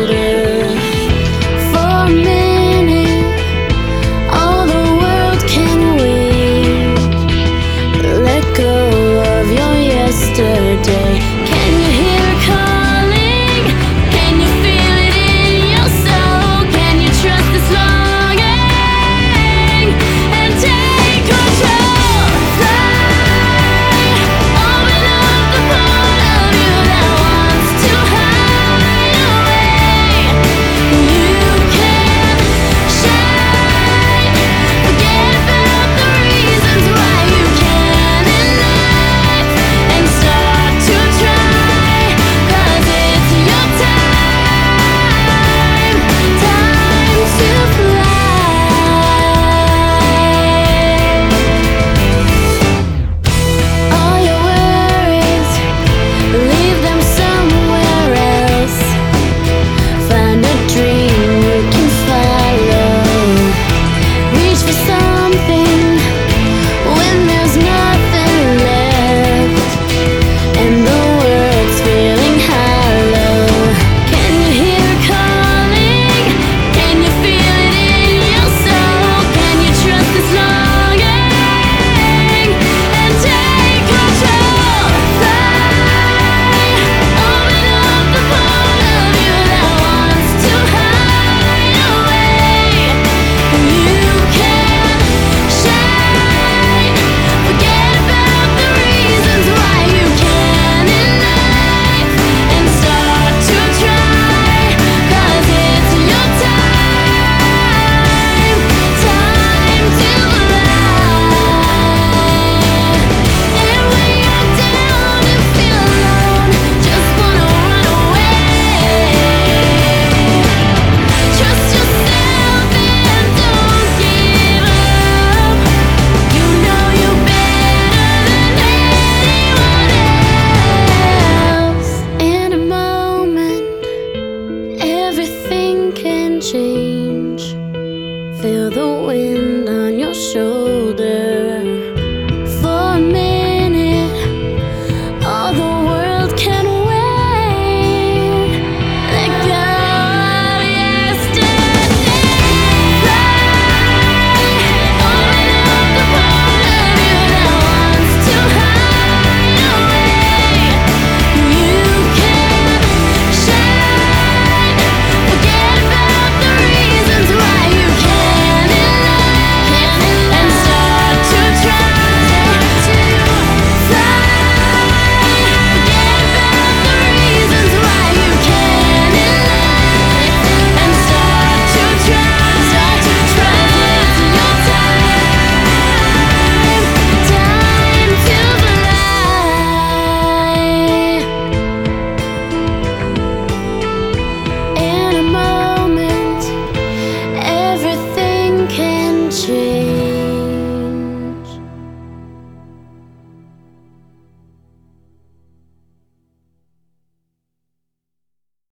shoulder. For a minute, all the world can wait. Let go of your yesterday. Can you hear it calling? Can you feel it in your soul? Can you trust this longing and take control? Fly, open up the part of you that wants to hide away. You can shine, forget about the reasons why you can in life, and start to try, 'cause it's your time to fly. All your worries, leave them somewhere else. Find a dream you can follow. Reach for something when there's nothing left, and the world's feeling hollow. Can you hear it calling? Can you feel it in your soul? Can you trust this longing and take control? Fly, open up the part of you that wants to hide away. You can shine, forget about the reasons why you can in life, and start to try, 'cause it's your time to fly. And when you're down and feel alone, just wanna run away. Trust yourself and don't give up. You know you're better than anyone else. In a moment, everything can change. Feel the wind